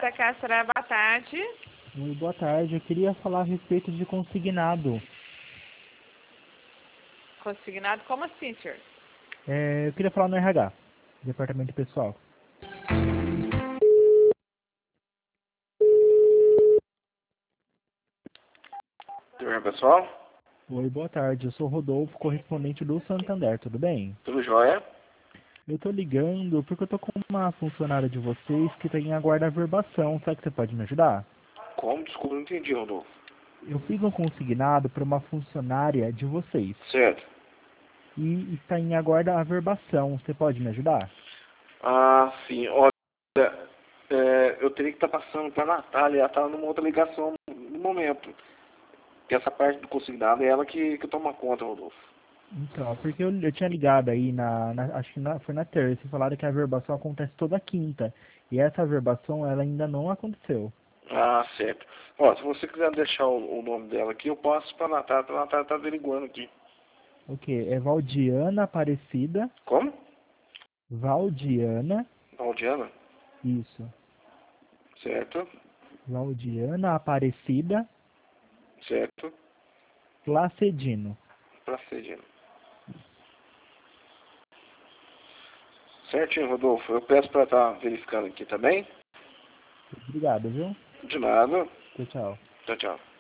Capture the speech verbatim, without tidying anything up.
J K será boa tarde. Oi, boa tarde. Eu queria falar a respeito de consignado. Consignado, como assim, senhor? É, eu queria falar no R H, Departamento Pessoal. Tudo bem, pessoal? Oi, boa tarde. Eu sou o Rodolfo, correspondente do Santander, tudo bem? Tudo jóia? Eu tô ligando porque eu tô com uma funcionária de vocês que tem aguarda averbação. Será que você pode me ajudar? Como? Desculpa, não entendi, Rodolfo. Eu fiz um consignado para uma funcionária de vocês Certo. e está em aguarda averbação. Você pode me ajudar? Ah, sim. Olha, é, eu teria que estar passando para a Natália. Ela está numa outra ligação no momento. Porque essa parte do consignado é ela que, que toma conta, Rodolfo. Então, porque eu, eu tinha ligado aí na, na- acho que na- foi na terça, e falaram que a averbação acontece toda quinta. E essa averbação, ela ainda não aconteceu. Ah, certo. Ó, se você quiser deixar o, o nome dela aqui, eu passo para a Natália. A Natália está averiguando aqui. O que? É Valdiana Aparecida. Como? Valdiana. Valdiana? Isso. Certo. Valdiana Aparecida Certo. Placedino. Procedendo. Certinho, Rodolfo. Eu peço para estar verificando aqui também. Obrigado, viu? De nada. Tchau, tchau. Tchau, tchau.